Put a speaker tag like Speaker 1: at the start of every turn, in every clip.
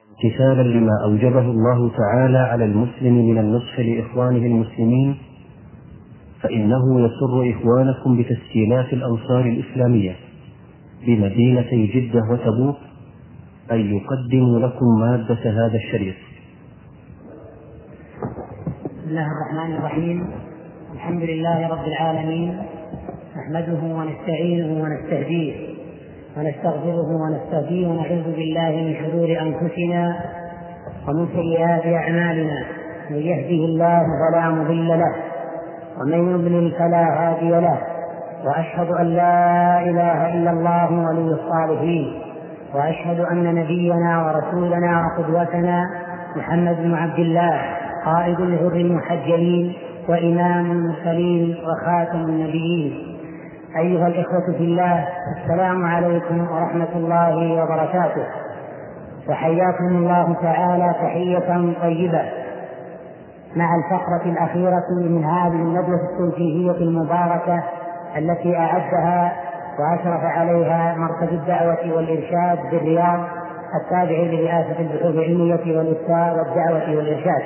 Speaker 1: امتثالا لما أوجبه الله تعالى على المسلم من النصح لإخوانه المسلمين، فإنه يسر إخوانكم بتسجيلات الأنصار الإسلامية بمدينتي جدة وتبوك أن يقدموا لكم مادة هذا الشريط.
Speaker 2: بسم الله الرحمن الرحيم. الحمد لله رب العالمين، نحمده ونستعينه ونستهديه ونستغفره ونستهديه ونعوذ بالله من شرور أنفسنا ومن سيئات أعمالنا. من يهده الله فلا مضل له ومن يضلل فلا هادي له، وأشهد أن لا إله إلا الله ولي الصالحين، وأشهد أن نبينا ورسولنا وقدوتنا محمد بن عبد الله قائد الغر المحجلين وإمام المرسلين وخاتم النبيين. أيها الإخوة في الله، السلام عليكم ورحمة الله وبركاته، وحياكم الله تعالى تحية طيبة مع الفقرة الأخيرة من هذه الندوة التوجيهية المباركة التي أعدها وأشرف عليها مركز الدعوة والإرشاد بالرياض التابع لرئاسة البحوث العلمية والإفتاء والدعوة والإرشاد.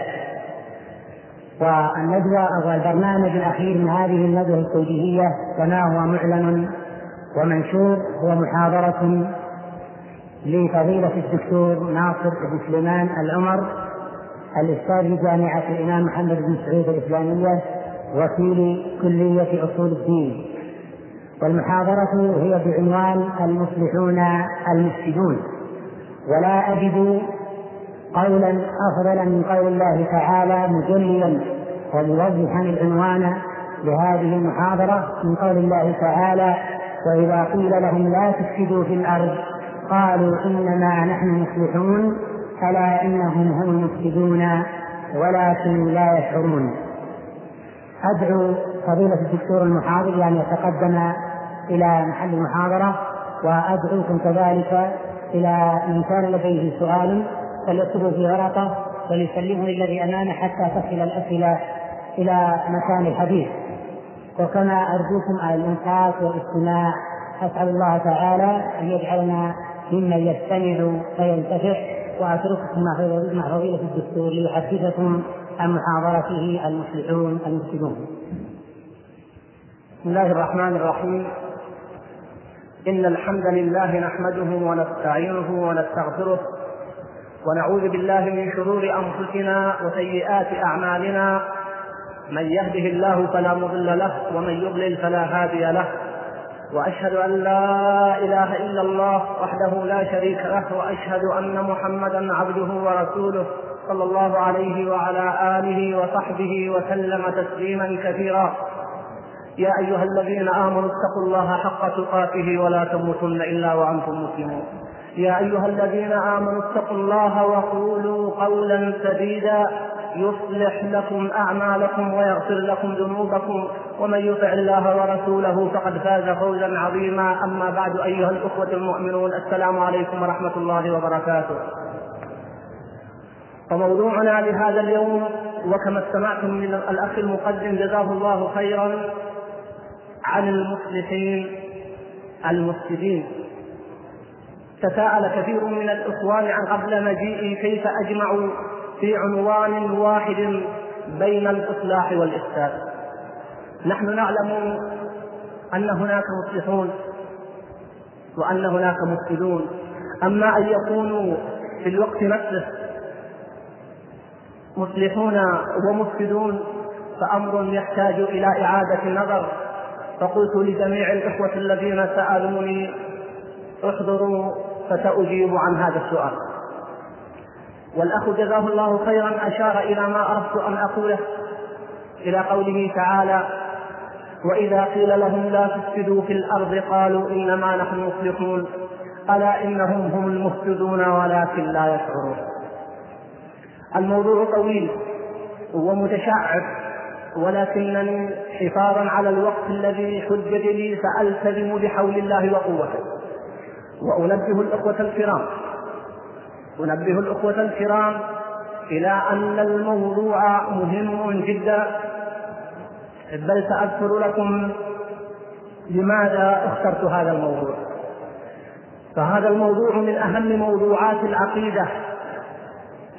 Speaker 2: والندوة أو البرنامج الأخير من هذه الندوة التوجيهية كما هو معلن ومنشور هو محاضرة لفضيلة الدكتور ناصر بن سليمان العمر، الأستاذ بجامعة الإمام محمد بن سعود الإسلامية، وكيل كلية أصول الدين. والمحاضرة هي بعنوان المصلحون المفسدون. ولا أجد قولا أفضل من قول الله تعالى مجليا وموضحا العنوان لهذه المحاضرة من قول الله تعالى: وإذا قيل لهم لا تفسدوا في الأرض قالوا إنما نحن مصلحون ألا إنهم هم المفسدون ولكن لا يشعرون. أدعو فضيلة الدكتور المحاضر يعني يتقدم إلى محل المحاضرة، وأدعوكم كذلك إلى من كان لديه سؤال فليكتبه في ورقة وليسلمه للذي أمامه حتى تصل الأسئلة إلى مكان الحديث. وكما أرجوكم على الإنصات والاستماع، أسأل الله تعالى أن يجعلنا ممن يستمع وينتفع، وأترككم مع فضيلة الدكتور ليحدثكم عن محاضرته المصلحون المفسدون.
Speaker 3: بسم الله الرحمن الرحيم. إن الحمد لله نحمده ونستعينه ونستغفره، ونعوذ بالله من شرور أنفسنا وسيئات أعمالنا. من يهده الله فلا مضل له ومن يضلل فلا هادي له، وأشهد أن لا إله إلا الله وحده لا شريك له، وأشهد أن محمدا عبده ورسوله صلى الله عليه وعلى آله وصحبه وسلم تسليما كثيرا. يا أيها الذين آمنوا اتقوا الله حق تقاته ولا تموتن إلا وأنتم مسلمون. يا أيها الذين آمنوا اتقوا الله وقولوا قولا سديدا يصلح لكم أعمالكم ويغفر لكم ذنوبكم، ومن يطع الله ورسوله فقد فاز فوزا عظيما. أما بعد، أيها الأخوة المؤمنون، السلام عليكم ورحمة الله وبركاته. فموضوعنا لهذا اليوم، وكما استمعتم من الأخ المقدم جزاه الله خيرا، عن المصلحين المفسدين. تساءل كثير من الإخوان عن قبل مجيئي كيف أجمعوا في عنوان واحد بين الإصلاح والإفساد. نحن نعلم أن هناك مصلحون وأن هناك مفسدون، أما أن يكونوا في الوقت نفسه مصلحون ومفسدون فأمر يحتاج إلى إعادة نظر. فقلت لجميع الإخوة الذين سألوني احضروا فسأجيب عن هذا السؤال. والأخ جزاه الله خيرا أشار إلى ما أردت أن أقوله، إلى قوله تعالى: وإذا قيل لهم لا تفسدوا في الأرض قالوا إنما نحن مصلحون ألا إنهم هم المفسدون ولكن لا يشعرون. الموضوع طويل ومتشعب، ولكنني حفاظا على الوقت الذي حدد لي سألتزم بحول الله وقوته. وأنبه الأخوة الكرام إلى أن الموضوع مهم جدا، بل سأذكر لكم لماذا اخترت هذا الموضوع. فهذا الموضوع من أهم موضوعات العقيدة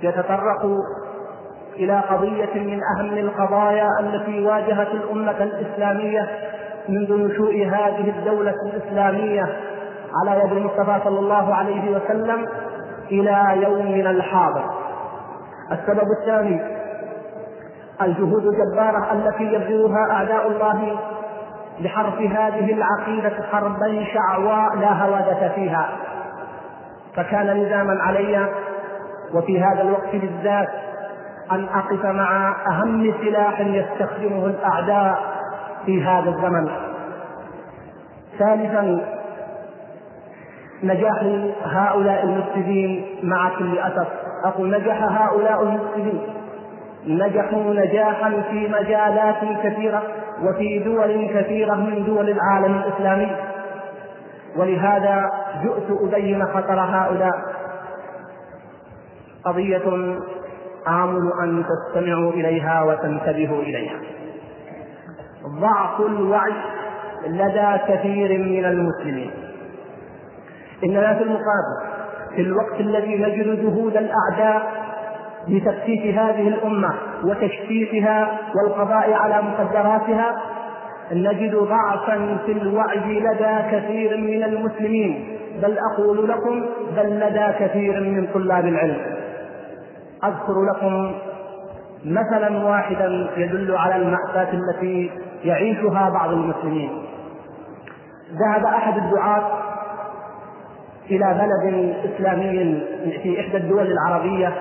Speaker 3: يتطرق إلى قضية من أهم القضايا التي واجهت الأمة الإسلامية منذ نشوء هذه الدولة الإسلامية على يد المصطفى صلى الله عليه وسلم إلى يومنا الحاضر. السبب الثاني الجهود الجبارة التي يبذلها أعداء الله لحرف هذه العقيدة حربا شعواء لا هوادة فيها. فكان لزاما علي وفي هذا الوقت بالذات أن أقف مع أهم سلاح يستخدمه الأعداء في هذا الزمن. ثالثا نجاح هؤلاء المفسدين مع كل أسف، أقول نجح هؤلاء المفسدين، نجحوا نجاحا في مجالات كثيرة وفي دول كثيرة من دول العالم الإسلامي، ولهذا جئت أبين خطر هؤلاء. قضية آمل أن تستمعوا إليها وتنتبهوا إليها. ضعف الوعي لدى كثير من المسلمين. إننا في المقابل في الوقت الذي نجد جهود الأعداء بتفتيت هذه الأمة وتشتيتها والقضاء على مقدراتها، نجد ضعفا في الوعي لدى كثير من المسلمين، بل أقول لكم بل لدى كثير من طلاب العلم. أذكر لكم مثلا واحدا يدل على المأساة التي يعيشها بعض المسلمين. ذهب أحد الدعاة إلى بلد إسلامي في إحدى الدول العربية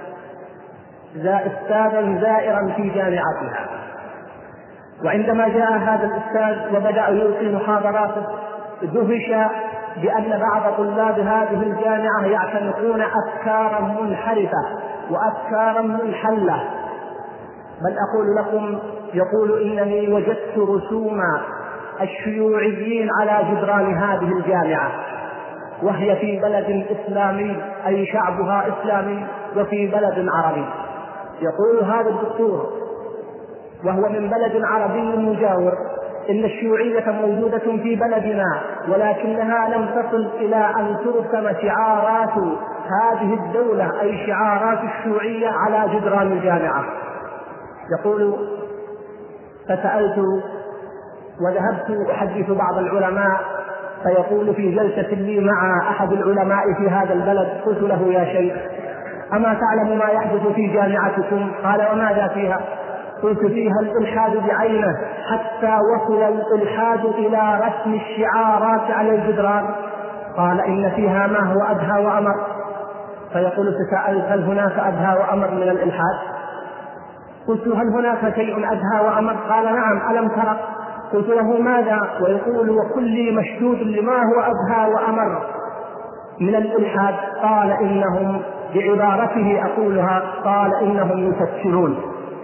Speaker 3: أستاذا زائرا في جامعتها، وعندما جاء هذا الأستاذ وبدأ يلقي محاضراته دهش بأن بعض طلاب هذه الجامعة يعتنقون أفكارا منحرفة وأفكارا منحلة. بل أقول لكم يقول إنني وجدت رسوم الشيوعيين على جدران هذه الجامعة، وهي في بلد إسلامي أي شعبها إسلامي وفي بلد عربي. يقول هذا الدكتور وهو من بلد عربي مجاور إن الشيوعية موجودة في بلدنا، ولكنها لم تصل إلى أن ترسم شعارات هذه الدولة أي شعارات الشيوعية على جدران الجامعة. يقول فسألت وذهبت أحدث بعض العلماء، فيقول في جلسة لي مع أحد العلماء في هذا البلد قلت له يا شيخ أما تعلم ما يحدث في جامعتكم؟ قال وماذا فيها؟ قلت فيها الإلحاد بعينه، حتى وصل الإلحاد إلى رسم الشعارات على الجدران. قال إن فيها ما هو أدهى وأمر. فيقول تساءلت هل هناك أدهى وأمر من الإلحاد؟ قلت هل هناك شيء أدهى وأمر؟ قال نعم ألم ترى؟ قلت له ماذا؟ ويقول وكل مشدود لما هو أدهى وأمر من الإلحاد. قال إنهم بعبارته أقولها قال إنهم يفكرون.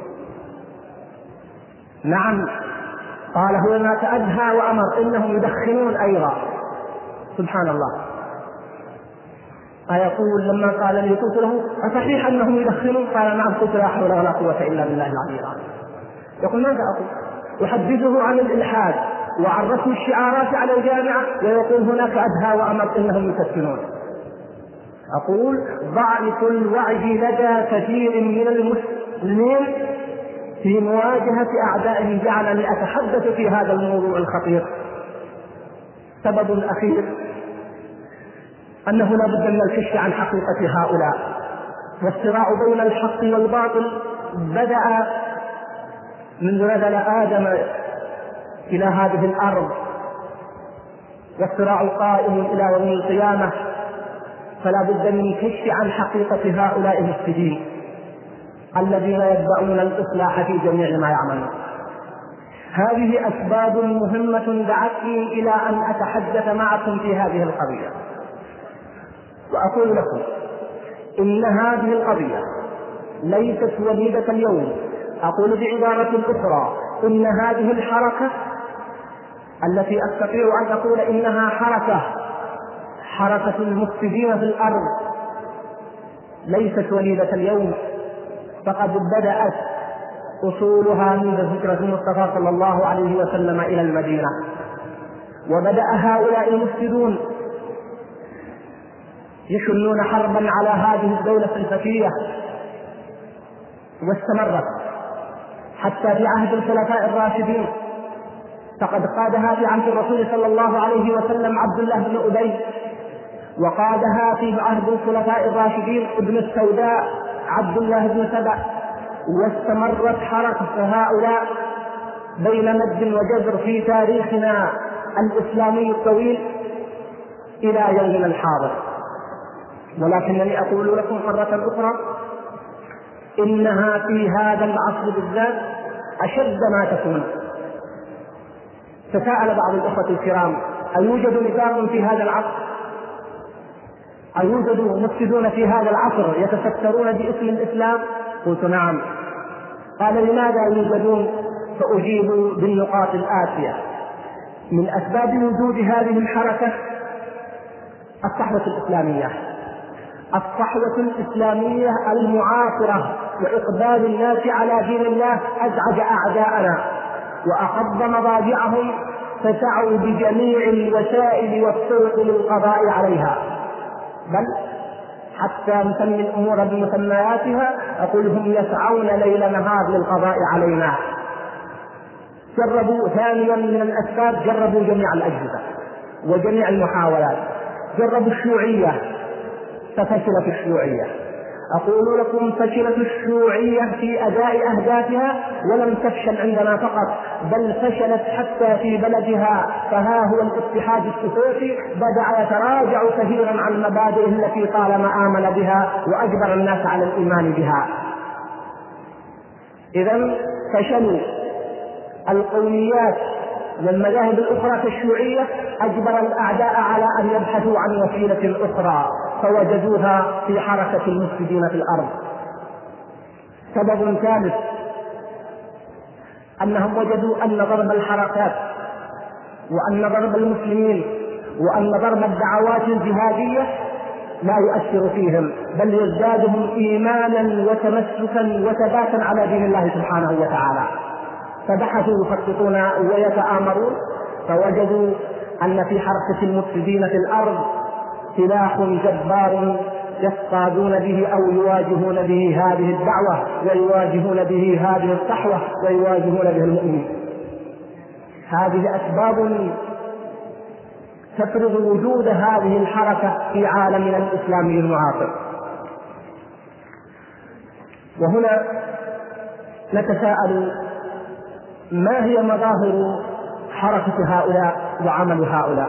Speaker 3: نعم قال هناك أدهى وأمر إنهم يدخنون أيضا. سبحان الله. فيقول لما قال لي قلت له أصحيح أنهم يدخنون؟ قال نعم. قلت لا حول ولا قوة إلا بالله العلي العظيم. يقول ماذا أقول؟ أحدثه عن الإلحاد وعن رسم الشعارات على الجامعة ويقول هناك أدهى وأمر إنهم يدخنون. أقول ضعف الوعي لدى كثير من المسلمين في مواجهة أعدائهم جعلني أتحدث في هذا الموضوع الخطير. سبب أخير أنه لا بد من الكشف عن حقيقة هؤلاء، والصراع بين الحق والباطل بدأ منذ نزل آدم إلى هذه الأرض، والصراع قائم إلى يوم القيامة. فلا بد من كشف عن حقيقة هؤلاء المفسدين الذين يبدأون الإصلاح في جميع ما يعملون. هذه أسباب مهمة دعتني إلى أن أتحدث معكم في هذه القضية. وأقول لكم إن هذه القضية ليست وليدة اليوم. أقول بعبارة أخرى إن هذه الحركة التي أستطيع أن أقول إنها حركة المفسدين في الأرض ليست وليدة اليوم، فقد بدأت أصولها منذ هجرة المصطفى صلى الله عليه وسلم إلى المدينة. وبدأ هؤلاء المفسدون يشنون حربا على هذه الدولة الفتية، واستمرت حتى في عهد الخلفاء الراشدين، فقد قادها في عهد الرسول صلى الله عليه وسلم عبد الله بن أبي، وقادها في عهد الخلفاء الراشدين ابن السوداء عبد الله بن سبأ، واستمرت حركة هؤلاء بين مد وجزر في تاريخنا الإسلامي الطويل إلى يومنا الحاضر. ولكنني أقول لكم مرة أخرى إنها في هذا العصر بالذات أشد ما تكون. تساءل بعض الأخوة الكرام: أيوجد نفاق في هذا العصر؟ أيوجد مفسدون في هذا العصر يتسترون باسم الإسلام؟ قلت نعم. قال: لماذا يوجدون؟ فأجيب بالنقاط الآتية: من أسباب وجود هذه الحركة الصحوة الإسلامية، الصحوة الإسلامية المعاصرة وإقبال الناس على دين الله أزعج أعداءنا وأخض مضاجعهم، فسعوا بجميع الوسائل والطرق للقضاء عليها، بل حتى نسمي الأمور بمسمياتها، أقول هم يسعون ليل نهار للقضاء علينا. جربوا ثانيا من الأسباب، جربوا جميع الأجهزة وجميع المحاولات، جربوا الشيوعية ففشلت الشيوعية. أقول لكم فشلت الشيوعية في أداء أهدافها، ولم تفشل عندنا فقط، بل فشلت حتى في بلدها. فها هو الاتحاد السوفيتي بدأ يتراجع كثيرا عن المبادئ التي طالما آمن بها وأجبر الناس على الإيمان بها. إذن فشلوا القوميات والمذاهب الأخرى كالشيوعية، أجبر الأعداء على أن يبحثوا عن وسيلة أخرى، فوجدوها في حركة المفسدين في الأرض. سبب ثالث أنهم وجدوا أن ضرب الحركات وأن ضرب المسلمين وأن ضرب الدعوات الجهادية لا يؤثر فيهم، بل يزدادهم إيمانا وتمسكا وثباتا على دين الله سبحانه وتعالى. فبحثوا يخططون ويتآمرون، فوجدوا أن في حركة المفسدين في الأرض سلاح جبار يصطادون به أو يواجهون به هذه الدعوة، ويواجهون به هذه الصحوة، ويواجهون به المؤمنين. هذه أسباب تفرض وجود هذه الحركة في عالمنا الإسلامي المعاصر. وهنا نتساءل: ما هي مظاهر حركة هؤلاء وعمل هؤلاء؟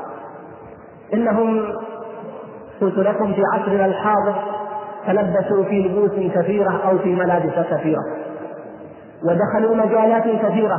Speaker 3: إنهم قلت لكم في عصرنا الحاضر تلبسوا في لبوس كثيرة أو في ملابس كثيرة، ودخلوا مجالات كثيرة،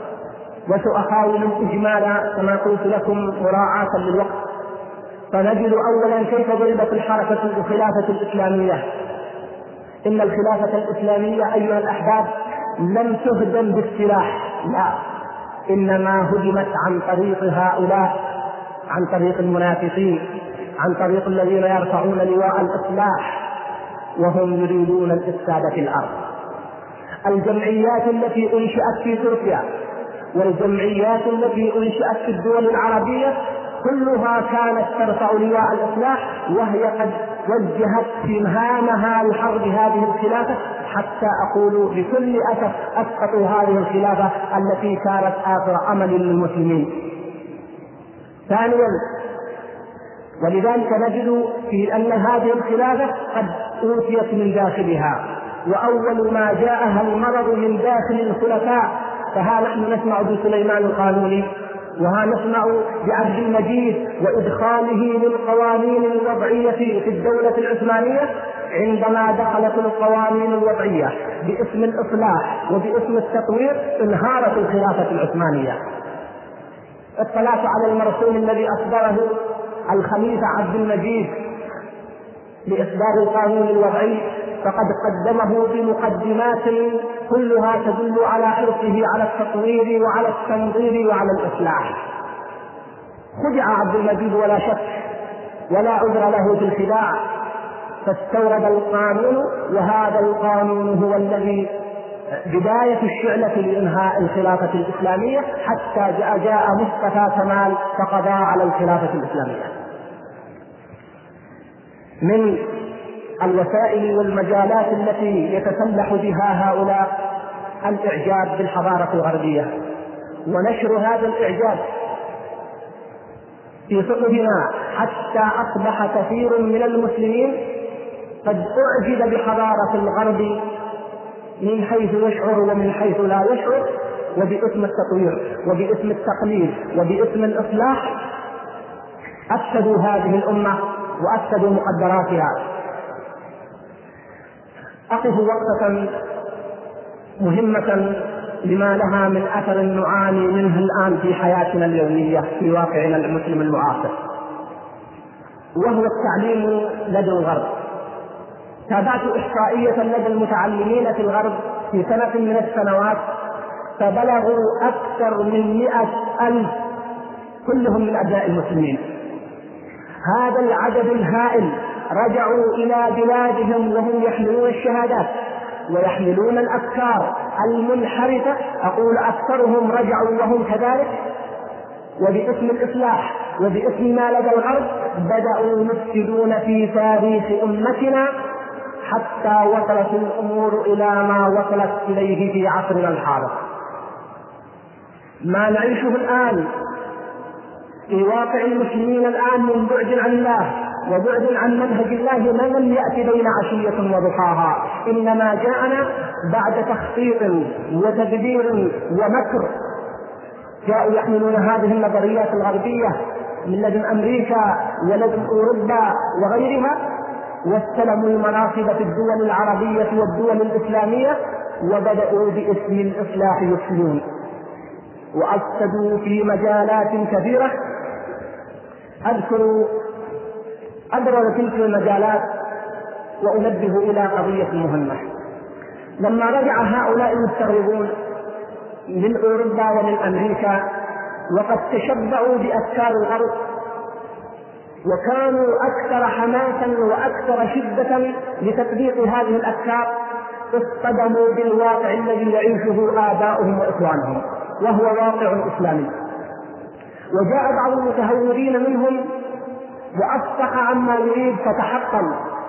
Speaker 3: وسأحاول إجمالا كما قلت لكم مراعاة للوقت. فنجد أولا كيف ضربت الخلافة الإسلامية. إن الخلافة الإسلامية أيها الأحباب لم تهدم بالسلاح، لا، إنما هدمت عن طريق هؤلاء، عن طريق المنافقين، عن طريق الذين يرفعون لواء الإصلاح وهم يريدون الإفساد في الأرض. الجمعيات التي أنشئت في تركيا والجمعيات التي أنشئت في الدول العربية كلها كانت ترفع لواء الإصلاح، وهي قد وجهت في مهامها لحرب هذه الخلافة، حتى أقول بكل أسف أسقطوا هذه الخلافة التي كانت آخر أمل للمسلمين. ثانيا، ولذلك نجد في أن هذه الخلافة قد أوتيت من داخلها، وأول ما جاءها المرض من داخل الخلفاء. فها نحن نسمع بسليمان القانوني، وها نسمع بعبد المجيد وإدخاله للقوانين الوضعية في الدولة العثمانية. عندما دخلت القوانين الوضعية باسم الإصلاح وباسم التطوير انهارت الخلافة العثمانية. اطلعت على المرسوم الذي أصدره الخليفة عبد المجيد لإصدار القانون الوضعي، فقد قدمه بمقدمات كلها تدل على حرصه على التطوير وعلى التنظير وعلى الإصلاح. خدع عبد المجيد ولا شك، ولا عذر له في الخداع، فاستورد القانون، وهذا القانون هو الذي بداية الشعلة لإنهاء الخلافة الإسلامية، حتى جاء مصطفى كمال فقضى على الخلافة الإسلامية. من الوسائل والمجالات التي يتسلح بها هؤلاء الإعجاب بالحضارة الغربية، ونشر هذا الإعجاب في صحفنا حتى أصبح كثير من المسلمين قد أعجب بحضارة الغرب من حيث يشعر ومن حيث لا يشعر، وباسم التطوير وباسم التقليد وباسم الإصلاح أفسدوا هذه الأمة وأفسدوا مقدراتها. أقف وقفة مهمة لما لها من أثر نعاني منه الآن في حياتنا اليومية في واقعنا المسلم المعاصر، وهو التعليم لدى الغرب. تابعت إحصائية لدى المتعلمين في الغرب في سنة من السنوات فبلغوا أكثر من 100,000 كلهم من أبناء المسلمين. هذا العدد الهائل رجعوا إلى بلادهم وهم يحملون الشهادات ويحملون الأفكار المنحرفة، أقول أكثرهم رجعوا وهم كذلك، وباسم الإصلاح وباسم ما لدى الغرب بدأوا يفسدون في تاريخ أمتنا حتى وصلت الأمور إلى ما وصلت إليه في عصرنا الحاضر. ما نعيشه الآن في واقع المسلمين الآن من بعد عن الله وبعد عن منهج الله ما لم يأتي بين عشية وضحاها، إنما جاءنا بعد تخطيط وتدبير ومكر. جاءوا يحملون هذه النظريات الغربية من لدن أمريكا ولدن أوروبا وغيرها، واستلموا المناصب في الدول العربية والدول الإسلامية، وبدأوا باسم الإصلاح يفسدون وأفسدوا في مجالات كثيرة. أذكر أبرز تلك المجالات وأنبه إلى قضية مهمة. لما رجع هؤلاء المستغربون من أوروبا ومن أمريكا وقد تشبعوا بأفكار الغرب وكانوا أكثر حماسا وأكثر شدة لتطبيق هذه الأفكار، اصطدموا بالواقع الذي يعيشه آباؤهم وإخوانهم، وهو واقع إسلامي. وجاء بعض المتهورين منهم وأفصح عما يريد فتحطم،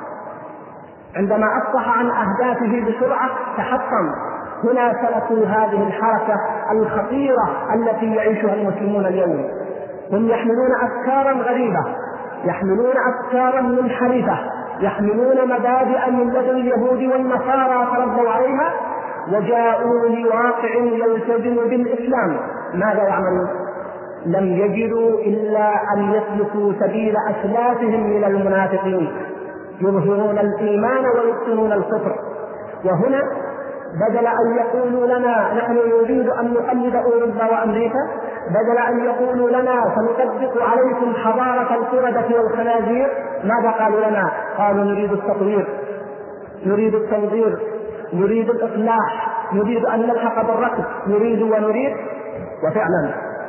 Speaker 3: عندما أفصح عن أهدافه بسرعة تحطم. هنا سلكوا هذه الحركة الخطيرة التي يعيشها المسلمون اليوم. هم يحملون أفكارا غريبة، يحملون أفكارا منحرفة، يحملون مبادئ من لدن اليهود والنصارى تربوا عليها، وجاءوا لواقع يلتزم بالإسلام. ماذا يعملون؟ لم يجدوا إلا أن يسلكوا سبيل أسلافهم من المنافقين، يظهرون الإيمان ويبطنون الكفر. وهنا بدل أن يقولوا لنا نحن نريد أن نقلد أوروبا وأمريكا، بدل أن يقولوا لنا سنطبق عليكم حضارة القردة والخنازير، ماذا قالوا لنا؟ قالوا نريد التطوير، نريد التنظير، نريد الإصلاح، نريد أن نلحق بالركب، نريد ونريد. وفعلا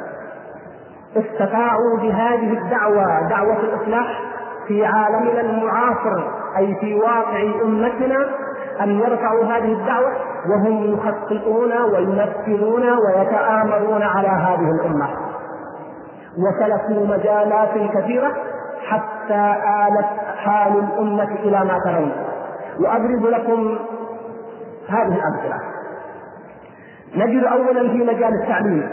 Speaker 3: استطاعوا بهذه الدعوة، دعوة الإصلاح في عالمنا المعاصر أي في واقع أمتنا، أن يرفعوا هذه الدعوة وهم يخططون وينفذون ويتآمرون على هذه الأمة، وسلكوا مجالات كثيرة حتى آلت حال الأمة إلى ما ترون. وأضرب لكم هذه الأمثلة. نجد أولا في مجال التعليم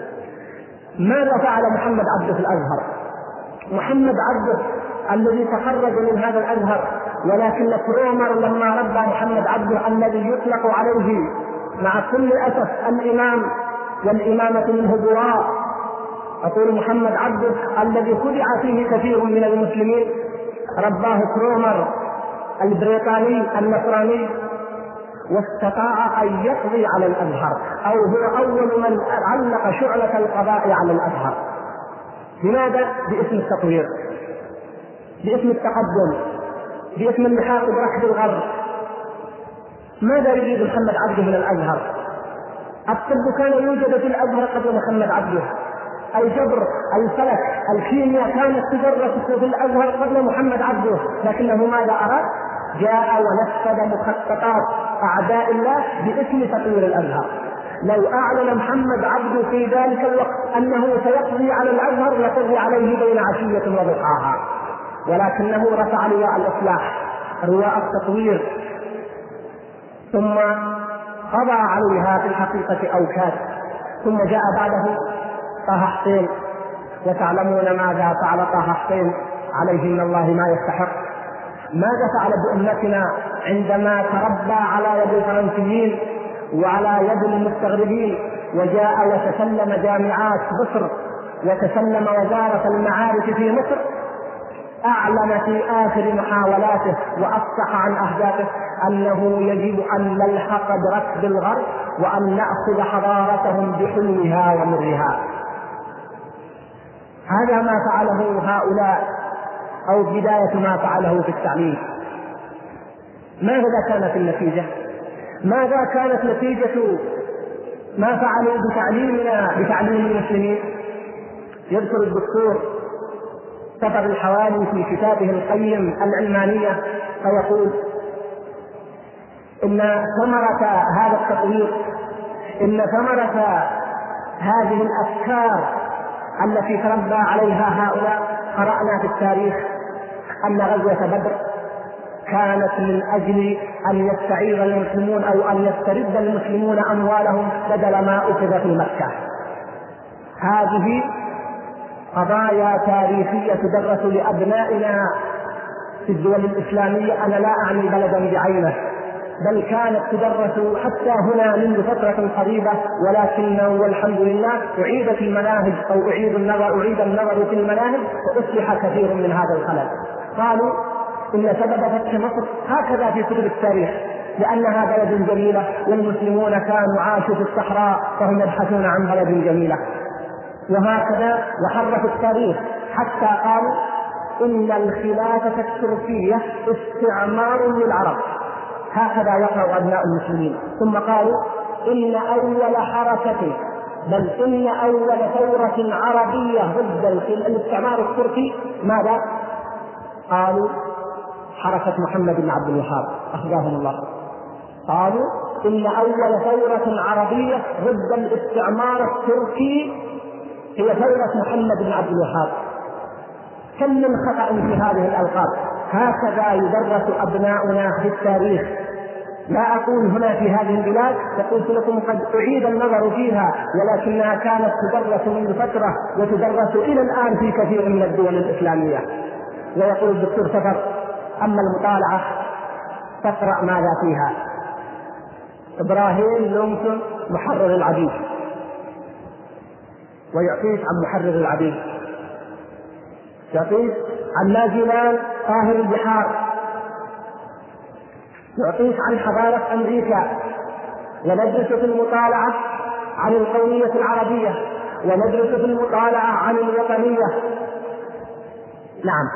Speaker 3: ماذا فعل محمد عبده في الأزهر. محمد عبده الذي تخرج من هذا الأزهر، ولكن كرومر لما ربى محمد عبده الذي يطلق عليه مع كل أسف الإمام والإمامة منه براء، أقول محمد عبده الذي خدع فيه كثير من المسلمين، رباه كرومر البريطاني النصراني، واستطاع أن يقضي على الأزهر، أو هو أول من علق شعلة القضاء على الأزهر. لماذا؟ باسم التطوير، باسم التقدم، باسم اللحاق بركب الغرب. ماذا يريد محمد عبده من الأزهر؟ الطب كان يوجد في الأزهر قبل محمد عبده، الجبر، الفلك، الكيمياء كانت تدرس في الأزهر قبل محمد عبده، لكنه ماذا أراد؟ جاء ونفذ مخططات أعداء الله باسم تطوير الأزهر. لو أعلن محمد عبده في ذلك الوقت أنه سيقضي على الأزهر لقضي عليه بين عشية وضحاها، ولكنه رفع لواء الإصلاح، لواء التطوير، ثم قضى عليها في الحقيقة أوكاد. ثم جاء بعده طه حسين، وتعلمون ماذا فعل طه حسين عليه من الله ما يستحق. ماذا فعل بأمتنا عندما تربى على يد الفرنسيين وعلى يد المستغربين، وجاء وتسلم جامعات مصر وتسلم وزارة المعارف في مصر؟ أعلن في آخر محاولاته وأفصح عن أهدافه أنه يجب أن نلحق بركب الغرب وأن نأخذ حضارتهم بحلمها ومرها. هذا ما فعله هؤلاء، أو بداية ما فعله في التعليم. ماذا كانت النتيجة؟ ماذا كانت نتيجة ما فعلوا بتعليمنا بتعليم المسلمين؟ يذكر الدكتور سفر الحوالي في كتابه القيم العلمانية فيقول إن ثمرة هذا التطوير، إن ثمرة هذه الأفكار التي تربى عليها هؤلاء، قرأنا في التاريخ أن غزوة بدر كانت من أجل أن يستعير المسلمون أو أن يسترد المسلمون أموالهم بدل ما أخذ في مكة. هذه قضايا تاريخية تدرس لأبنائنا في الدول الإسلامية. أنا لا أعني بلدا بعينه، بل كانت تدرس حتى هنا منذ فترة قريبة، ولكن والحمد لله أعيدت المناهج أو أعيد النظر في المناهج وأصلح كثير من هذا الخلل. قالوا إن سبب فتح مصر هكذا في كتب التاريخ، لأنها بلد جميلة والمسلمون كانوا عاشوا في الصحراء فهم يبحثون عن بلد جميلة، وهكذا وحرفوا التاريخ حتى قالوا إن الخلافة التركية استعمار للعرب. هكذا يقرأ أبناء المسلمين. ثم قالوا إن أول حركة، بل إن أول ثورة عربية ضد الاستعمار التركي ماذا؟ قالوا حركة محمد بن عبد الوهاب أخذهم الله. قالوا إن أول ثورة عربية ضد الاستعمار التركي هي ثورة محمد بن عبد الوهاب. كم من خطأ في هذه الألقاب. هكذا يدرس أبناؤنا في التاريخ. لا أقول هنا في هذه البلاد، فقلت لكم قد أعيد النظر فيها، ولكنها كانت تدرس منذ فترة وتدرس إلى الآن في كثير من الدول الإسلامية. ويقول الدكتور سفر: أما المطالعة تقرأ ماذا فيها؟ إبراهيم لونسون محرر العبيد، ويعطيك عن محرر العبيد، يعطيك عن ماجلان طاهر البحار، يعطيك عن حضارة أمريكا. وندرس في المطالعة عن القومية العربية، وندرس في المطالعة عن الوطنية. نعم،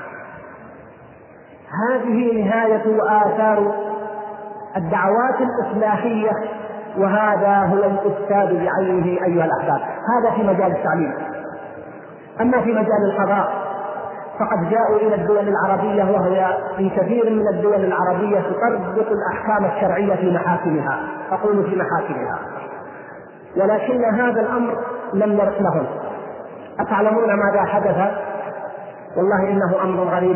Speaker 3: هذه نهاية وآثار الدعوات الإصلاحية، وهذا هو الأستاذ بعينه أيها الأحباب. هذا في مجال التعليم. أما في مجال القضاء فقد جاءوا إلى الدول العربية، وهي في كثير من الدول العربية تطبق الأحكام الشرعية في محاكمها، أقول في محاكمها، ولكن هذا الأمر لم يرق لهم. أتعلمون ماذا حدث؟ والله إنه أمر غريب.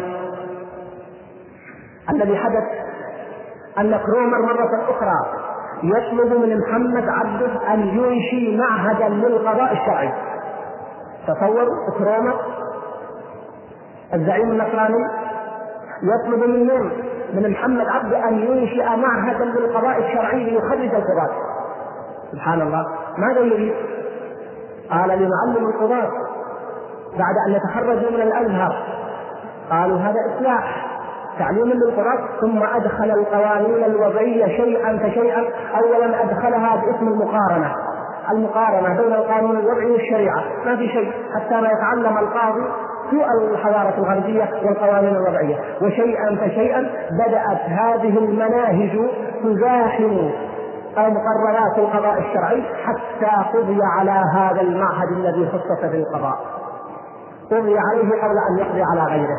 Speaker 3: الذي حدث أن كرومر مرة أخرى يطلب من محمد عبده أن ينشي معهدا للقضاء الشرعي. تصوروا، كرومر الزعيم النصراني يطلب من محمد عبده أن ينشئ معهدا للقضاء الشرعي ليخرج القضاة. سبحان الله، ماذا يريد؟ قال: لنعلم القضاة بعد أن يتخرجوا من الأزهر. قالوا هذا إصلاح، تعليم للقضاة. ثم أدخل القوانين الوضعية شيئا فشيئا. أولا أدخلها باسم المقارنة بين القانون الوضعي والشريعة، ما في شيء حتى ما يتعلم القاضي سوء الحضارة الغربية والقوانين الوضعية. وشيئا فشيئا بدأت هذه المناهج تزاحم مقررات القضاء الشرعي حتى قضي على هذا المعهد الذي خصص في القضاء، قضي عليه قبل أن يقضي على غيره،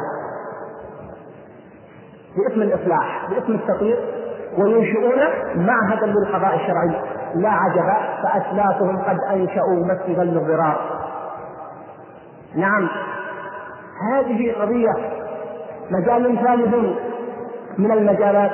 Speaker 3: باسم الإصلاح، باسم التطوير، وينشئون معهدا للقضاء الشرعي. لا عجب، فأسلافهم قد أنشأوا مسجدا للضرار. نعم، هذه قضية مجال ثالث من المجالات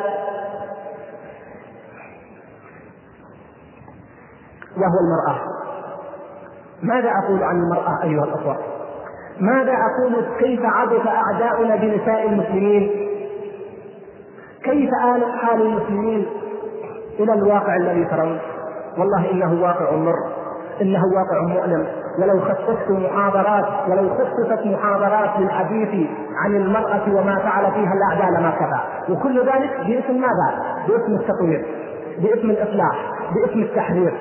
Speaker 3: وهو المرأة. ماذا أقول عن المرأة أيها الأخوة؟ ماذا أقول؟ كيف عبث أعداؤنا بنساء المسلمين؟ كيف آل حال المسلمين إلى الواقع الذي ترون؟ والله إنه واقع مر، إنه واقع مؤلم. ولو خصصت محاضرات للحديث عن المرأة وما فعل فيها الأعداء لما كفى، وكل ذلك باسم ماذا؟ باسم التطوير، باسم الإصلاح، باسم التحرير.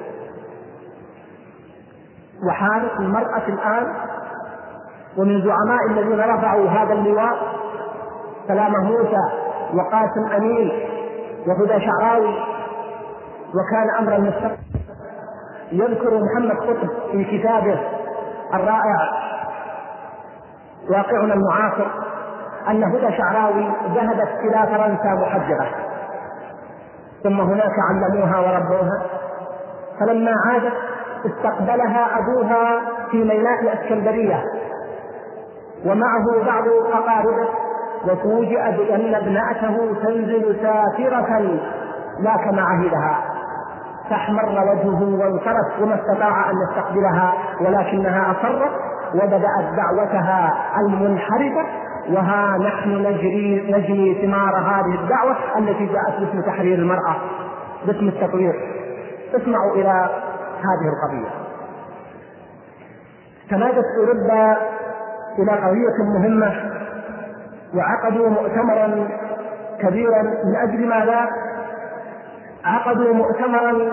Speaker 3: وحال المرأة الآن ومن زعماء الذين رفعوا هذا اللواء سلامة موسى وقاسم أمين وهدى شعراوي، وكان أمرا مستقبلا. يذكر محمد قطب في كتابه الرائع واقعنا المعاصر أن هدى شعراوي ذهبت إلى فرنسا محجبة، ثم هناك علموها وربوها، فلما عادت استقبلها أبوها في ميناء الإسكندرية ومعه بعض أقاربه، وفوجئ بأن ابنته تنزل سافرة لا كما عهدها، فاحمر وجهه وانصرف وما استطاع أن يستقبلها، ولكنها أصرت وبدأت دعوتها المنحرفة، وها نحن نجني ثمار هذه الدعوة التي جاءت باسم تحرير المرأة، باسم التطوير. اسمعوا إلى هذه القضية. تنادت أوروبا إلى قضية مهمة وعقدوا مؤتمرا كبيرا. من أجل ماذا؟ عقدوا مؤتمرا،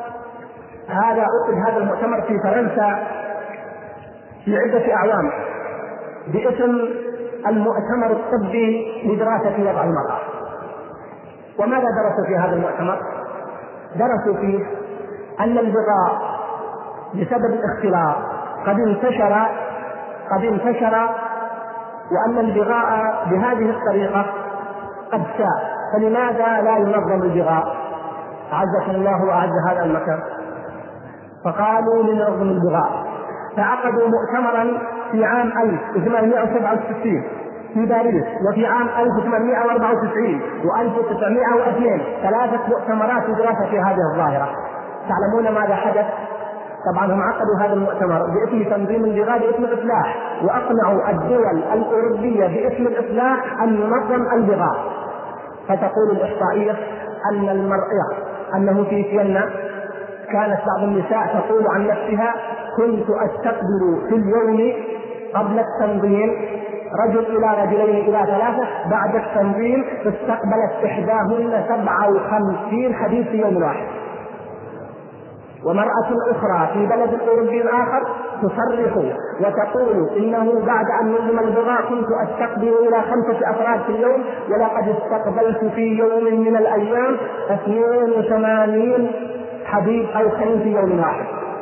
Speaker 3: هذا المؤتمر في فرنسا في عدة أعوام باسم المؤتمر الطبي لدراسة وضع المرأة. وماذا درسوا في هذا المؤتمر؟ درسوا فيه أن البغاء بسبب الاختلاط قد انتشر وأن البغاء بهذه الطريقة قد ساء، فلماذا لا ينظم البغاء؟ أعزكم الله وأعز هذا المكان. فقالوا لننظم البغاء، فعقدوا مؤتمرا في عام 1867 في باريس، وفي عام 1894 و1902 3 مؤتمرات لدراسة في هذه الظاهرة. تعلمون ماذا حدث؟ طبعا هم عقدوا هذا المؤتمر باسم تنظيم البغاء باسم الإصلاح، وأقنعوا الدول الأوروبية باسم الإصلاح أن ينظم البغاء. فتقول الإحصائية أن المرأة أنه في فيينا كانت بعض النساء تقول عن نفسها: كنت أستقبل في اليوم قبل التنظيم رجل إلى رجلين إلى 3، بعد التنظيم استقبلت إحداهن 57 حديث في يوم واحد. ومرأة أخرى في بلد أوروبي آخر تصرح وتقول إنه بعد أن نظم البغاء كنت أستقبل إلى 5 أفراد في اليوم، ولقد استقبلت في يوم من الأيام 82 حديث أو خليل في يوم واحد.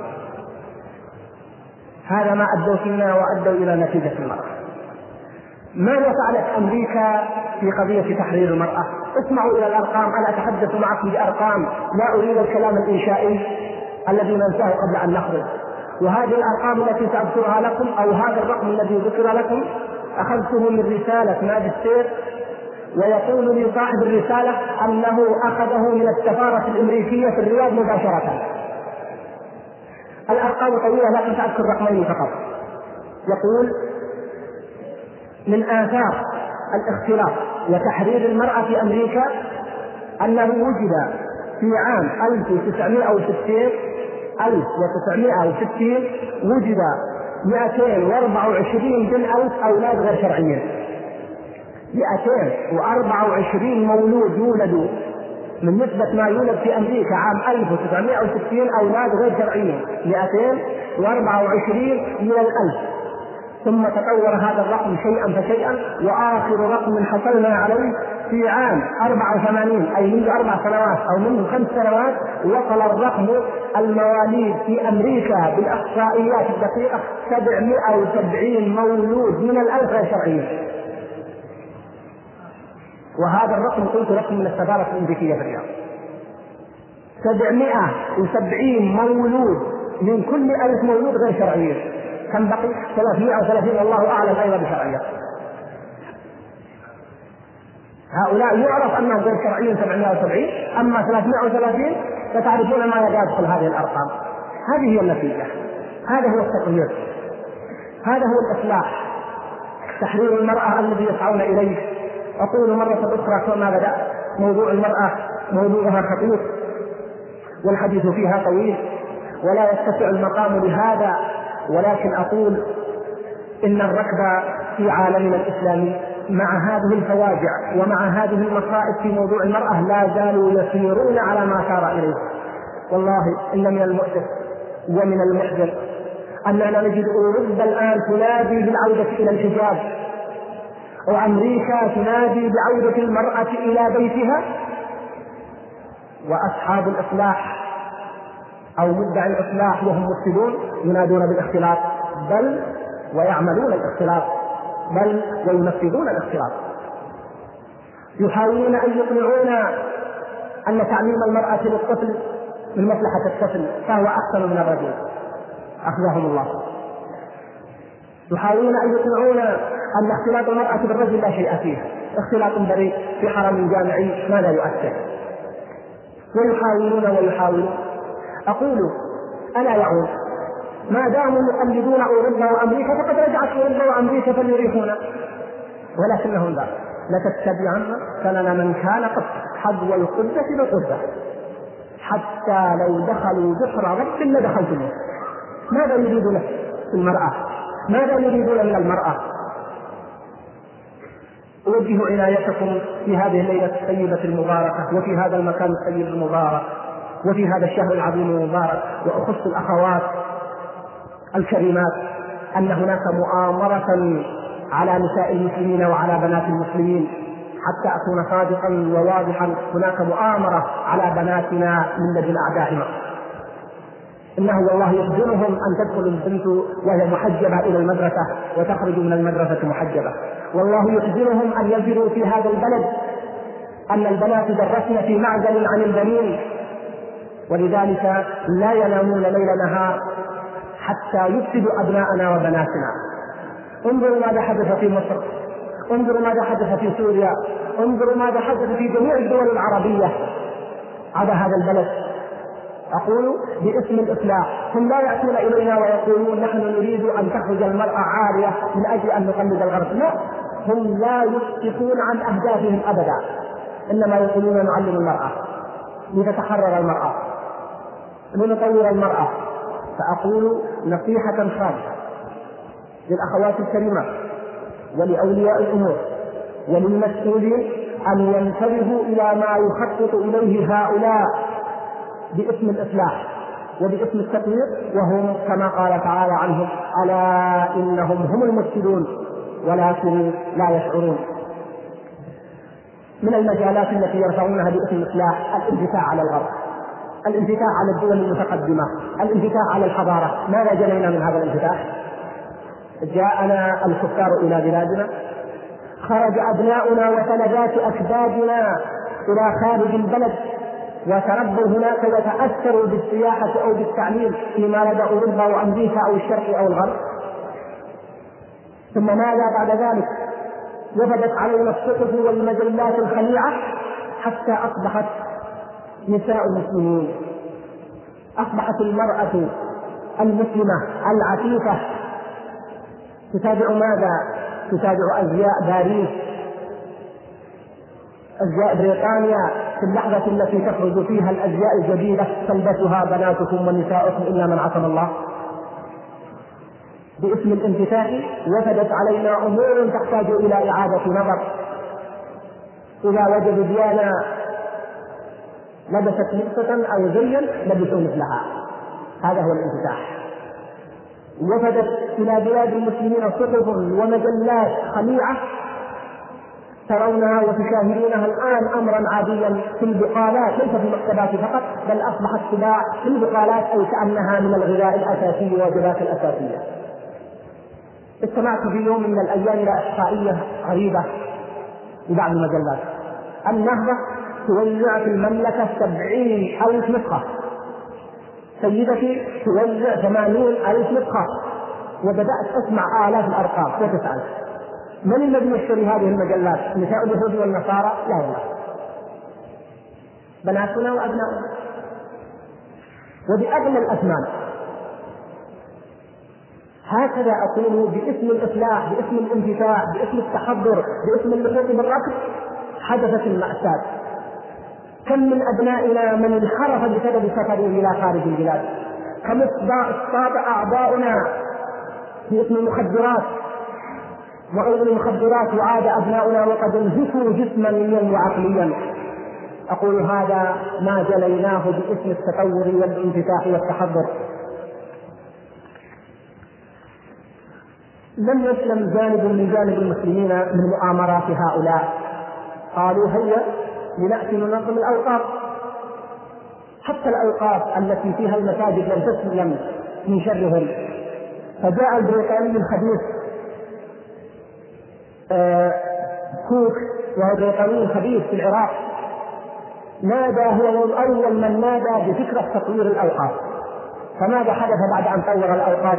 Speaker 3: هذا ما أدوا فينا وأدوا إلى نتيجة المرأة. ماذا فعلت أمريكا في قضية تحرير المرأة؟ اسمعوا إلى الأرقام. أنا أتحدث معكم بأرقام، لا أريد الكلام الإنشائي الذي ننساه قبل أن نخرج. وهذه الأرقام التي سأذكرها لكم أو هذا الرقم الذي ذكر لكم أخذته من رسالة ماجستير، ويقول لي صاحب الرسالة أنه أخذه من السفارة الأمريكية في الرياض مباشرة. الأرقام طويلة لكن سأذكر رقمين فقط. يقول: من آثار الاختلاط وتحرير المرأة في أمريكا أنه وجد في عام 1960 وجد 224 بالألف أولاد غير شرعيين. 224 مولود يولدوا من نسبة ما يولد في أمريكا عام 1960 أولاد غير شرعيين 224 من الألف. ثم تطور هذا الرقم شيئا فشيئا، وآخر رقم حصلنا عليه في عام 84 أي منذ 4 سنوات أو منذ 5 سنوات، وصل الرقم المواليد في أمريكا بالإحصائيات الدقيقة 770 مولود من الألف غير شرعيين. وهذا الرقم قلت لكم من السفارة الأمريكية في الرياض. 770 مولود من كل 1000 مولود غير شرعيين. كم بقي؟ 330 والله أعلم أيضا بشرعية. هؤلاء يعرف أنهم غير شرعيين 770، أما 330 فتعرفون ما يدخل هذه الأرقام. هذه هي النتيجة، هذا هو التطوير، هذا هو الإصلاح، تحرير المرأة الذي يسعون إليه. أقول مرة أخرى كما بدأ، موضوع المرأة موضوعها خطير والحديث فيها طويل ولا يتسع المقام لهذا، ولكن أقول إن الركب في عالمنا الإسلامي مع هذه الفواجع ومع هذه المصائب في موضوع المرأة لا زالوا يسيرون على ما سار إليه. والله إن من المؤسف ومن المحزن أننا نجد أوروبا الآن تنادي بالعودة إلى الحجاب، وأمريكا تنادي بعودة المرأة إلى بيتها، وأصحاب الإصلاح أو مدعي الإصلاح وهم مفسدون ينادون بالاختلاط، بل ويعملون الاختلاط، بل وينفذون الاختلاط. يحاولون أن يقنعونا أن تعليم المرأة للطفل من مصلحة الطفل فهو أحسن من الرجل، أخذهم الله. يحاولون أن يقنعونا أن اختلاط المرأة بالرجل لا شيء فيه، اختلاط بريء في حرم جامعي ما لا يؤثر. ويحاولون أقول ألا يعود ما داموا يقلدون أوروبا وأمريكا فقد رجعت أوروبا وأمريكا فليريحونا، ولكنهم لا، لتتبعن سنن من كان قبل حذو القدة بالقدة حتى لو دخلوا بحر رب لدخلتموه. ماذا يريدون في المرأة؟ ماذا يريدون من المرأة؟ أوجه عنايتكم في هذه الليلة الطيبة المباركة وفي هذا المكان الطيب المبارك وفي هذا الشهر العظيم المبارك، وأخص الأخوات الكريمات أن هناك مؤامرة على نساء المسلمين وعلى بنات المسلمين. حتى أكون صادقا وواضحا، هناك مؤامرة على بناتنا من لدن أعدائنا. إنه والله يحزنهم أن تدخل البنت وهي محجبة إلى المدرسة وتخرج من المدرسة محجبة. والله يحزنهم أن يجدوا في هذا البلد أن البنات درسن في معزل عن البنين، ولذلك لا ينامون ليل نهار حتى يفسدوا أبناءنا وبناتنا. انظروا ماذا حدث في مصر، انظروا ماذا حدث في سوريا، انظروا ماذا حدث في جميع الدول العربية على هذا البلد. أقول باسم الإصلاح، هم لا يأتون إلينا ويقولون نحن نريد أن تخرج المرأة عارية من أجل أن نقلد الغرب، لا، هم لا يسقطون عن أهدافهم أبدا، إنما يقولون نعلم المرأة لتتحرر المرأة لنطور المرأة. فأقول نصيحة خالصة للأخوات الكريمات ولأولياء الأمور وللمسؤولين أن ينتبهوا إلى ما يخطط إليه هؤلاء باسم الإصلاح وباسم التطوير، وهم كما قال تعالى عنهم ألا إنهم هم المفسدون ولكن لا يشعرون. من المجالات التي يرفعونها باسم الإصلاح الانفتاح على الغرب، الانفتاح على الدول المتقدمة، الانفتاح على الحضارة. ماذا جنينا من هذا الانفتاح؟ جاءنا الكفار إلى بلادنا، خرج أبناؤنا وفلذات أكبادنا إلى خارج البلد وتربوا هناك وتأثروا بالسياحة أو بالتعليم فيما لدى أوروبا وأمريكا أو الشرق أو الغرب. ثم ماذا بعد ذلك؟ وفدت علينا الصحف والمجلات الخليعة حتى أصبحت نساء المسلمين، أصبحت المرأة المسلمة العفيفة تتابع ماذا؟ تتابع أزياء باريس، أزياء بريطانيا في اللحظة التي تخرج فيها الأزياء الجديدة تلبسها بناتكم ونساؤكم إلا من عصم الله. باسم الانفتاح وفدت علينا أمور تحتاج إلى إعادة نظر. إذا وجدوا ديانة لبست لبسة أو زيا لبسوا مثلها، هذا هو الانفتاح. وفدت إلى بلاد المسلمين صحف ومجلات خليعة ترونها وتشاهدونها الآن أمرا عاديا في البقالات، ليس في المكتبات فقط، بل أصبحت تباع في البقالات أي كأنها من الغذاء الأساسي والوجبات الأساسية. استمعت في يوم من الأيام إلى إحصائية غريبة لبعض المجلات، النهضة توزع في المملكة 70,000 نسخة، سيدتي توزع 80,000 نسخة، وبدأت أسمع آلاف الأرقام وتسأل من الذي يشتري هذه المجلات؟ نساء اليهود والنصارى؟ لا والله، بناتنا وأبناؤنا، وبأغلى الأثمان. هكذا أقول باسم الإصلاح، باسم الانفتاح، باسم التحضر، باسم اللحوق بالركب حدثت المأساة. كم من أبنائنا من انحرف بسبب سفره إلى خارج البلاد، كم استطاع أعضاؤنا باسم المخدرات وغير المخدرات، وعاد أبناؤنا وقد انهكوا جسمانيا وعقليا. أقول هذا ما جليناه باسم التطور والانفتاح والتحضر. لم يسلم جانب من جانب المسلمين من مؤامرات هؤلاء. قالوا هيا لنأتي ننظم الأوقاف، حتى الأوقاف التي فيها المساجد لم تسلم من شرهم. فجاء البريطاني الخبيث كوك، وهو بريطاني الخبيث في العراق، نادى، هو أول من نادى بفكرة تطوير الأوقاف. فماذا حدث بعد أن طور الأوقاف؟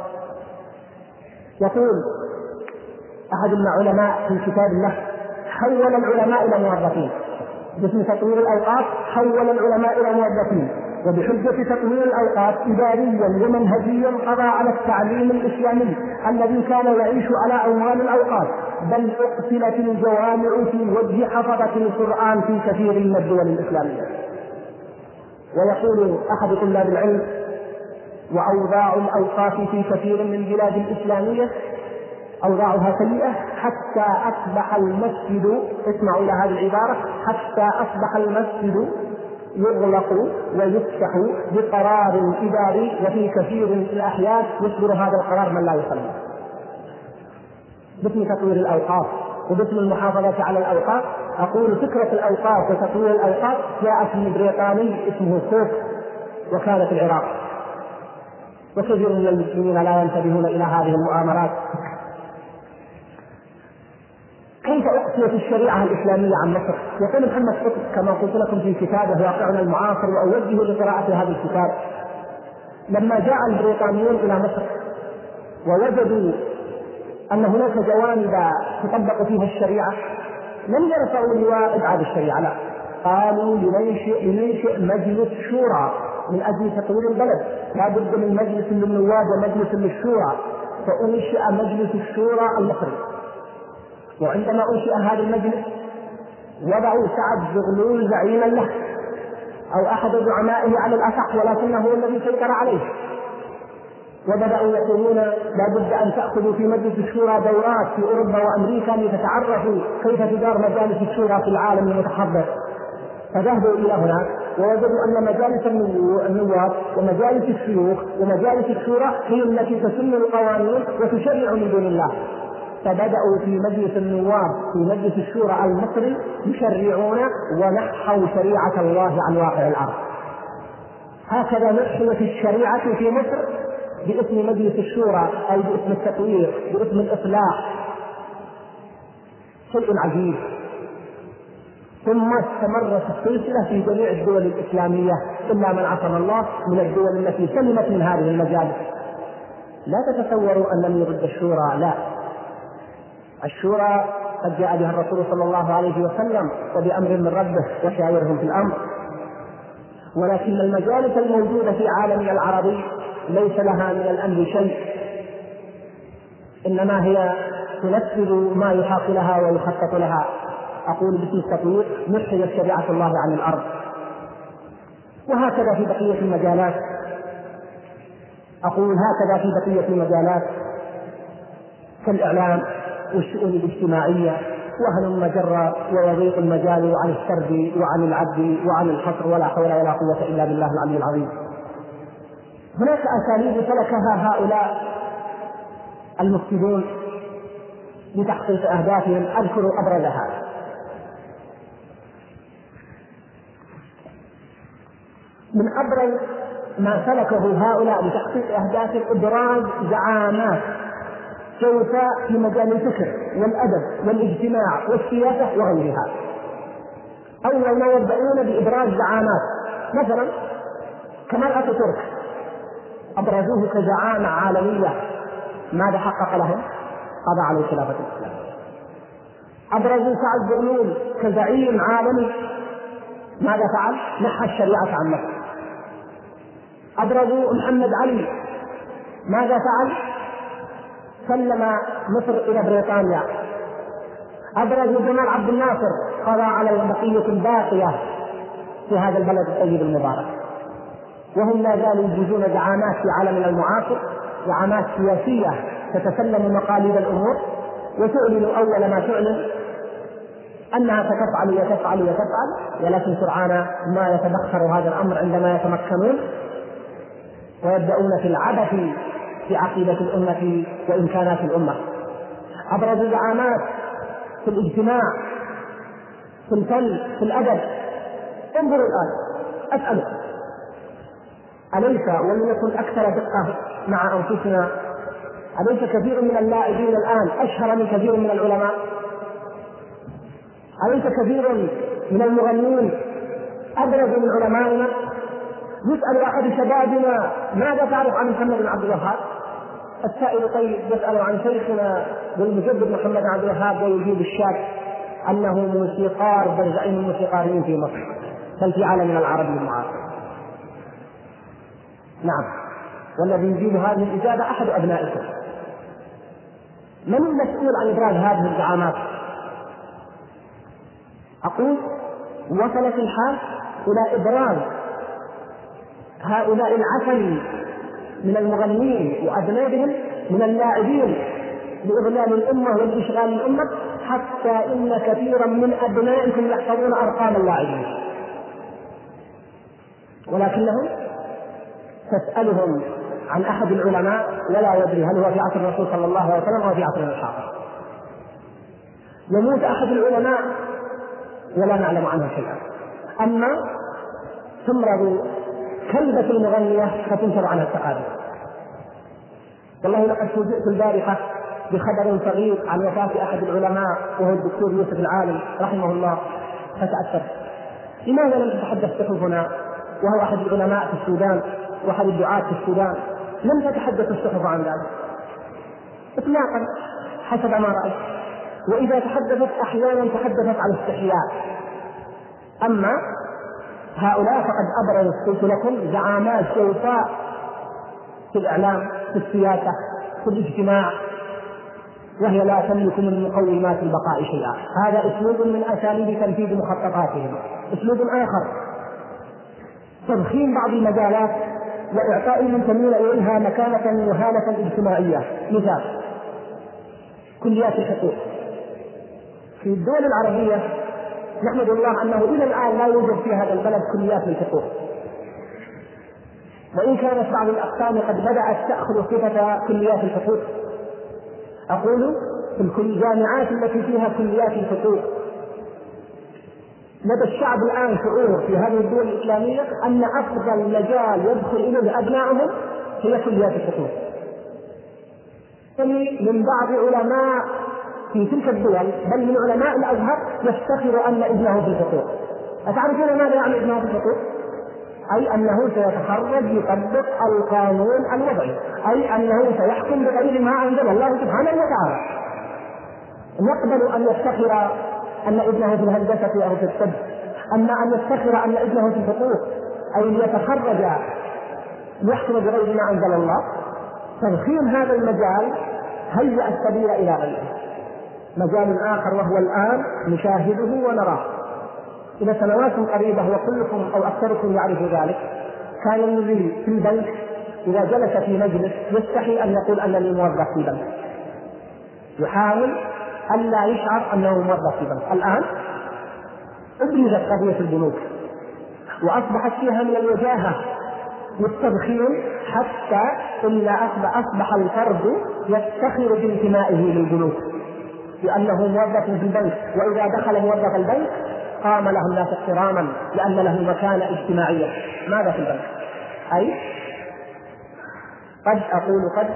Speaker 3: يقول أحد العلماء في كتاب له: حول العلماء إلى موظفين. باسم تطوير الأوقاف حول العلماء إلى موظفين، وبحجة تطوير الأوقاف إداريا ومنهجيا قضى على التعليم الإسلامي الذي كان يعيش على أموال الأوقاف، بل أقتلت الجوامع في وجه حفظة القرآن في كثير من الدول الإسلامية. ويقول أحد طلاب العلم: وأوضاع الأوقاف في كثير من البلاد الإسلامية أوضاعها سيئة حتى أصبح المسجد، اسمعوا إلى هذه العبارة، حتى أصبح المسجد يغلق ويفتح بقرار إداري، وفي كثير من الأحيان يصدر هذا القرار من لا يصلي. باسم تطوير الأوقاف وباسم المحافظة على الأوقاف. أقول فكرة الأوقاف وتطوير الأوقاف جاءت من بريطاني اسمه كوك، وكان في العراق. وكثير من المسلمين لا ينتبهون إلى هذه المؤامرات. كيف أقصيت الشريعة الإسلامية عن مصر؟ يقول محمد قطب كما قلت لكم في كتابه واقعنا المعاصر، وأوجه لقراءة هذا الكتاب: لما جاء البريطانيون إلى مصر ووجدوا أن هناك جوانب تطبق فيها الشريعة، لم يرفعوا لواء إبعاد الشريعة، لا، قالوا لننشئ مجلس شورى من أجل تطوير البلد، لا بد من مجلس للنواب ومجلس للشورى. فأنشئ مجلس الشورى المصري. وعندما أنشئ هذا المجلس وضعوا سعد زغلول زعيما له، أو أحد زعمائه على الأصح، ولكنه هو الذي سيطر عليه. وبدأوا يقولون لا بد أن تأخذوا في مجلس الشورى دورات في أوروبا وأمريكا لتتعرفوا كيف تدار مجالس الشورى في العالم المتحضر. فذهبوا إلى هناك ووجدوا أن مجالس النواب ومجالس الشيوخ ومجالس الشورى هي التي تسن القوانين وتشرع من دون الله. فبدأوا في مجلس النواب في مجلس الشورى المصري يشرعون ونحوا شريعة الله عن واقع الأرض. هكذا نحيت الشريعة في مصر باسم مجلس الشورى أو باسم التطوير باسم الإصلاح. شيء عجيب. ثم استمرت السلسلة في جميع الدول الإسلامية إلا من عصم الله من الدول التي سلمت من هذه المجالس. لا تتصوروا أن لم يرد الشورى، لا، الشورى قد جاء بها الرسول صلى الله عليه وسلم وبأمر من ربه وشاورهم في الأمر، ولكن المجالس الموجودة في عالمنا العربي ليس لها من الأمر شيء، إنما هي تنفذ ما يحاق لها ويخطط لها. أقول باسم التطوير نحيت شريعة الله عن الأرض. وهكذا في بقية المجالات. أقول هكذا في بقية المجالات كالإعلام والشؤون الاجتماعية، وهل مجرى ويضيق المجال عن السرد وعن العد وعن الحصر، ولا حول ولا قوة إلا بالله العلي العظيم. هناك أساليب سلكها هؤلاء المفسدون لتحقيق أهدافهم، أذكر أبرزها. من أبرز ما سلكه هؤلاء لتحقيق أهدافهم إبراز زعامات سوفاء في مجال الفكر والأدب والاجتماع والسياسة وغيرها. أول ما يبدأون بإبراز زعامات، مثلا كمال أتاتورك أبرزوه كزعامة عالمية. ماذا حقق لهم؟ قضى على خلافة الإسلام. أبرزوا سعد زغلول كزعيم عالمي، ماذا فعل؟ نحى الشريعة عن مصر. أبرزوا محمد علي، ماذا فعل؟ سلم مصر إلى بريطانيا. أبرزوا جمال عبد الناصر، قضى على البقية الباقية في هذا البلد الطيب المبارك. وهم لا زالوا يجوزون زعامات في عالمنا المعاصر، زعامات سياسية تتسلم مقاليد الأمور وتعلن أول ما تعلن أنها ستفعل وتفعل وتفعل، ولكن سرعان ما يتبخر هذا الأمر عندما يتمكنون ويبدأون في العبث في عقيدة الأمة وإمكانات الأمة. أبرز زعامات في الاجتماع، في الفن، في الأدب. انظروا الآن، أسألكم، أليس ولنكن أكثر دقة مع أنفسنا، أليس كثير من اللاعبين الآن أشهر من كثير من العلماء؟ أليس كثير من المغنين أبرز من علمائنا؟ يسأل أحد شبابنا ماذا تعرف عن محمد بن عبد الوهاب؟ السائل طيب يسأل عن شيخنا بالمجدد محمد بن عبد الوهاب ويجيب الشاب أنه موسيقار بل زعيم الموسيقاريين في مصر بل في عالمنا العربي المعاصر. نعم، والذي يجيب هذه الإجابة أحد أبنائكم. من المسؤول عن إبراز هذه الزعامات؟ أقول وصلت الحال إلى إبراز هؤلاء العسل من المغنين وأذنابهم من اللاعبين لإضلال الأمة والإشغال الأمة، حتى إن كثيرا من أبنائكم يحفظون أرقام اللاعبين، ولكنهم تسألهم عن أحد العلماء ولا يدري هل هو في عصر الرسول صلى الله عليه وسلم أو في عصرنا الحاضر. يموت أحد العلماء ولا نعلم عنه شيئا، أما تمرض كلبة المغنية فتنشر عنها التقارير. والله لقد فوجئت البارحة بخبر صغير عن وفاة أحد العلماء وهو الدكتور يوسف العالم رحمه الله، فتأثرت. لماذا لم تتحدث صحفنا وهو أحد العلماء في السودان وأحد الدعاة في السودان؟ لم تتحدث الصحف عن ذلك إطلاقا حسب ما رأيت، وإذا تحدثت أحيانا تحدثت عن استحياء. أما هؤلاء فقد أبرزوا قلت لكم زعامات شوفاء في الإعلام، في السياسة، في الاجتماع، وهي لا تملك من مقومات البقاء شيئا. هذا أسلوب من أساليب تنفيذ مخططاتهم. أسلوب آخر تضخيم بعض المجالات وإعطاء المنتمين إليها مكانة وهالة اجتماعية. مثال كليات الحقوق في الدول العربية، نحمد الله أنه إلى الآن لا يوجد في هذا البلد كليات للحقوق، وإن كانت بعض الأقسام قد بدأت تأخذ صفة كليات الحقوق. أقول في الجامعات التي فيها كليات الحقوق لدى الشعب الآن شعور في هذه الدول الإسلامية أن أفضل مجال يدخل إليه أبنائهم هي كليات الحقوق. من بعض علماء في تلك الدول بل من علماء الأزهر يفتخر أن ابنه في الحقوق. أتعرفون ماذا يعني ابنه في الحقوق؟ أي أنه سيتخرج يطبق القانون الوضعي، أي أنه سيحكم بغير ما أنزل الله سبحانه وتعالى. نقبل أن يفتخر أن ابنه في الهندسة أو في الطب، أما أن يفتخر أن ابنه في الحقوق أي ليتخرج يحكم بغير ما أنزل الله، تضخيم هذا المجال هيأ السبيل إلى غيره. مجال آخر وهو الآن نشاهده ونراه إلى سنوات قريبة وكلكم أو أكثركم يعرف ذلك، كان الذي في البنك إذا جلس في مجلس يستحي أن يقول أنني موظف في بنك، يحاول ألا يشعر أنه موظف في بنك. الآن أبرزت قضية البنوك وأصبحت فيها من الوجاهة والتضخيم حتى إلا أصبح الفرد يفتخر بانتمائه للبنوك لأنه موظف في البنك، وإذا دخل موظف البنك قام له الناس احتراما لأن له مكانة اجتماعية. ماذا في البنك؟ أي قد أقول قد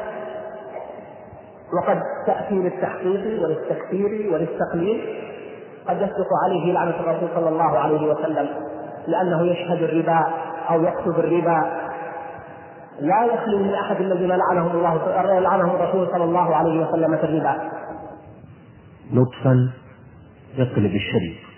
Speaker 3: وقد تأتي للتحقيق وللتكفير وللتقليل، قد يصدق عليه لعنة الرسول صلى الله عليه وسلم لأنه يشهد الربا أو يكتب الربا لا يخلو من أحد الذين لعنهم الرسول صلى الله عليه وسلم في الربا.
Speaker 1: لطفا يقلب الشريط.